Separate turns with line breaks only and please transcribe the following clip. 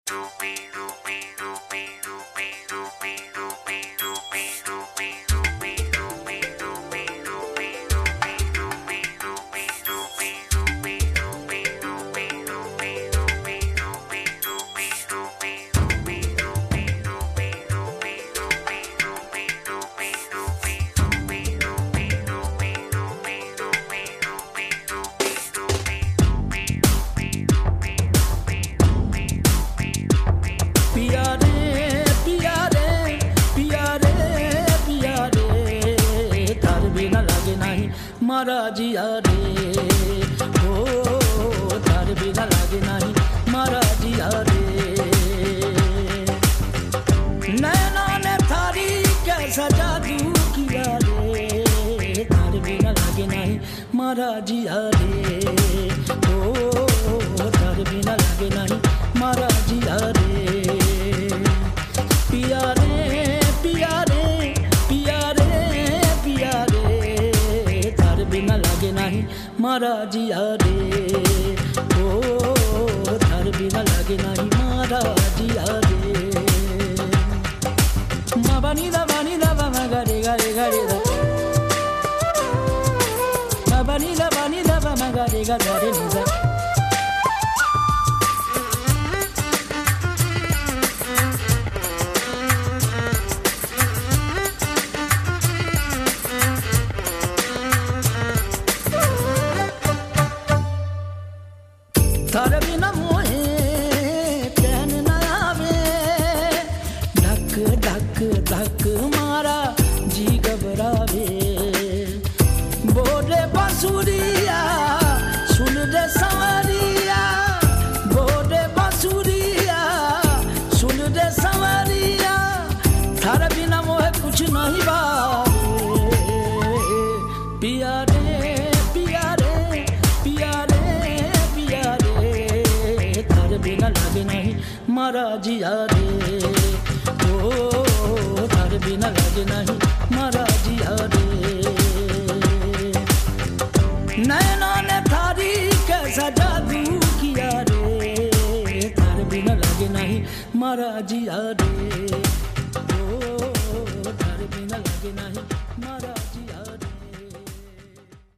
मारा जिया रे ओ तार बिना लागे नहीं मारा जिया रे नैना ने थारी कैसा जादू किया रे तार बिना लागे नहीं मारा जिया रे ओ तार बिना लागे नहीं मारा जिया रे पिया रे पिया रे पिया रे पिया रे बिना लागे नहीं मारा जिया रे ओ थार बिना लागे नहीं मारा जिया रे मा बनी दा मा गा रे दा मा बनी दा मा गा रे गा रे नी दा थार बिना मोहे चैन न आवे धक धक धक मारा जी घबरावे बोले बांसुरिया सुन दे संवरिया बोले बांसुरिया सुन दे संवरिया थार बिना मोहे कुछ नहीं बावे पिया रे पिया रे पिया रे बिना लागे नहीं मारा जिया रे ओ तार बिना लागे नहीं मारा जिया रे नैना ने थारी कैसा जादू किया रे तार बिना लागे नहीं मारा जिया रे ओ तार बिना लागे नहीं मारा